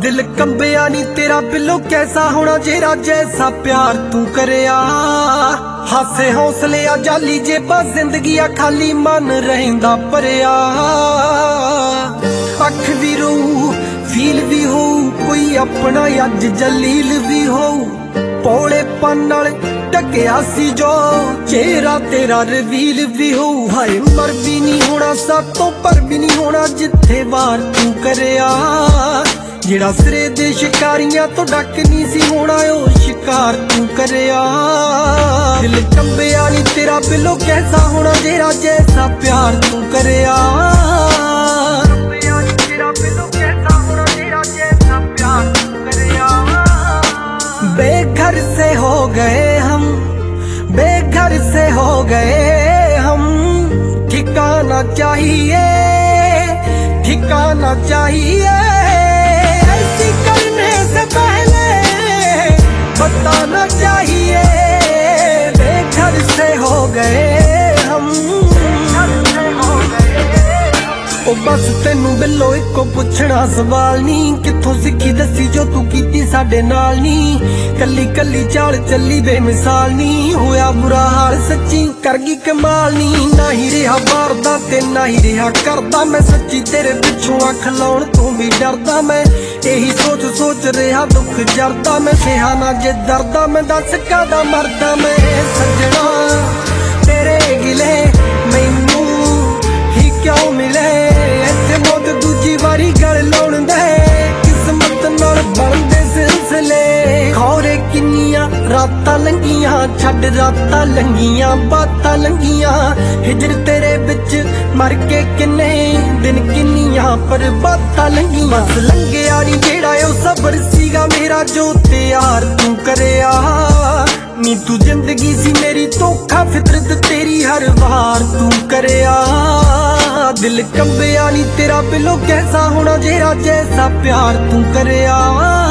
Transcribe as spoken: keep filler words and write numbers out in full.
दिल कंबिया नी तेरा बिलो कैसा होना जेरा जैसा प्यार तू करया। हासे हौसले आ जाली जेबा जिंदगी आ खाली मन रहिंदा भरिया। अख भी रू फील भी हो कोई अपना अज जलील भी हो। पौले पन नाल टकिया सी जो चेहरा तेरा रिवील भी हो। हाय मर भी नहीं होना सातों पर भी नहीं होना जिथे वार तू करया। जेड़ा सिरे दे शिकारियां तो डक नहीं सी होना ओ शिकार तू करया। दिल कंबिया नी तेरा बिलो कैसा होना जेरा जैसा प्यार तू करया। बेघर से हो गए हम, बेघर से हो गए हम। ठिकाना चाहिए, ठिकाना चाहिए। ऐसी करने से पहले बताना चाहिए। बेघर से हो गए हम, ओ बस तेनू बिलो इको पुछना सवाल नी। किथों सिक्खी दसी जो तू कीती साडे नाल नी। कली कली चाल चली बेमिसाल नी। होया बुरा हाल सच्ची कर गई कमाल नी। ना ही रहा मारदा ते ना ही रहा करदा। मैं सच्ची तेरे पिछों अख लाउण तू भी डरदा। मैं यही सोच सोच रहा दुख जरदा। मैं सहा ना जे दरदा मैं दस कादा मरदा। मैं सजना तेरे गिले मैनू ही क्यों मिले। इत्थे मौत दूजी वारी गल लाउण दे किस्मत नाल बनदे सिलसिले। खौरे किन्नियां रातां लंघियां छड्ड रातां लंघियां बातां लंघियां। हिजर तेरे बिच मर के किन्ने दिन किन्नियां पर बातां लंघियां। बस लंघिया नी जेड़ा ओ सबर सीगा मेरा जो त्यार तू करया। नी तू जिंदगी सी मेरी धोखा फितरत तेरी हर वार तू करया। दिल कंबिया नी तेरा बिलो कैसा होना जेरा जैसा प्यार तू करया।